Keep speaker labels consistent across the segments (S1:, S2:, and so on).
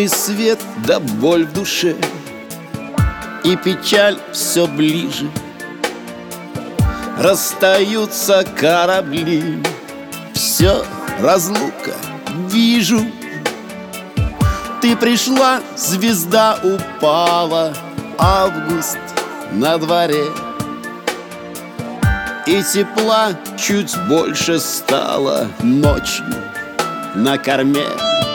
S1: Лунный свет да боль в душе, и печаль все ближе. Расстаются корабли, все разлука вижу. Ты пришла, звезда упала, август на дворе, и тепла чуть больше стало ночью на корме.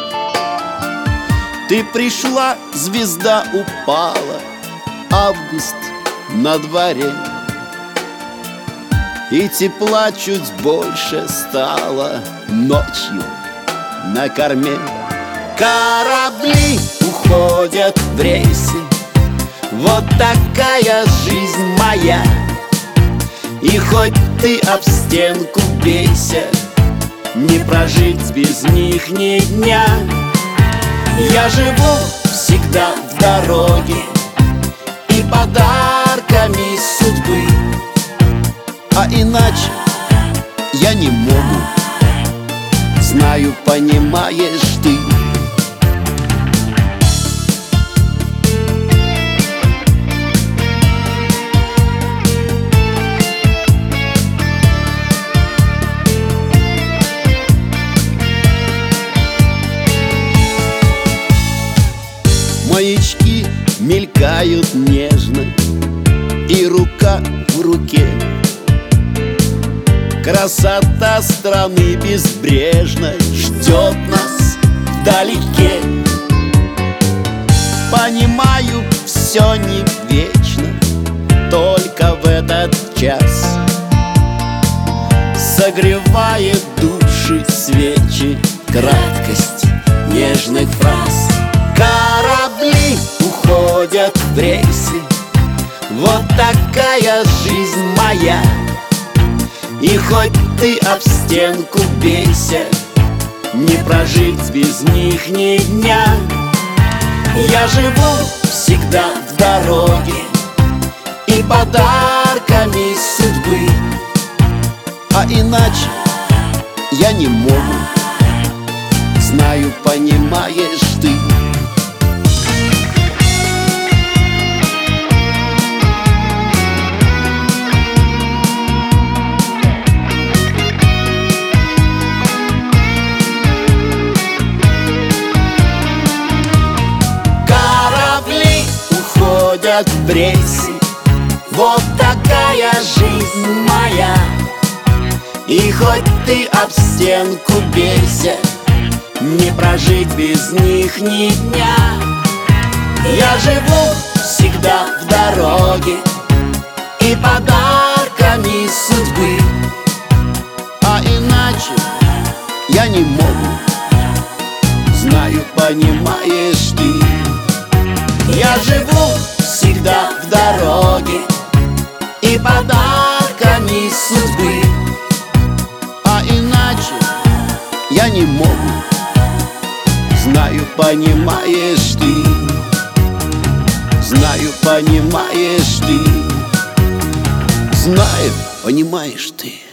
S1: Ты пришла, звезда упала, август на дворе, и тепла чуть больше стало ночью на корме. Корабли уходят в рейсы, вот такая жизнь моя. И хоть ты об стенку бейся, не прожить без них ни дня. Я живу всегда в дороге и подарками судьбы, а иначе я не могу, знаю, понимаешь ты. Маячки мелькают нежно, и рука в руке. Красота страны безбрежной ждет нас вдалеке. Понимаю, все не вечно, только в этот час согревает души свечи краткость нежных фраз. Корабли уходят в рейсы, вот такая жизнь моя. И хоть ты об стенку бейся, не прожить без них ни дня. Я живу всегда в дороге и подарками судьбы, а иначе я не могу, знаю, понимаешь ты. В рейсы, вот такая жизнь моя. И хоть ты об стенку бейся, не прожить без них ни дня. Я живу всегда в дороге и подарками судьбы, а иначе я не могу, знаю, понимаешь ты. Я живу всегда в дороге и подарками судьбы, а иначе я не могу, знаю, понимаешь ты. Знаю, понимаешь ты. Знаю, понимаешь ты.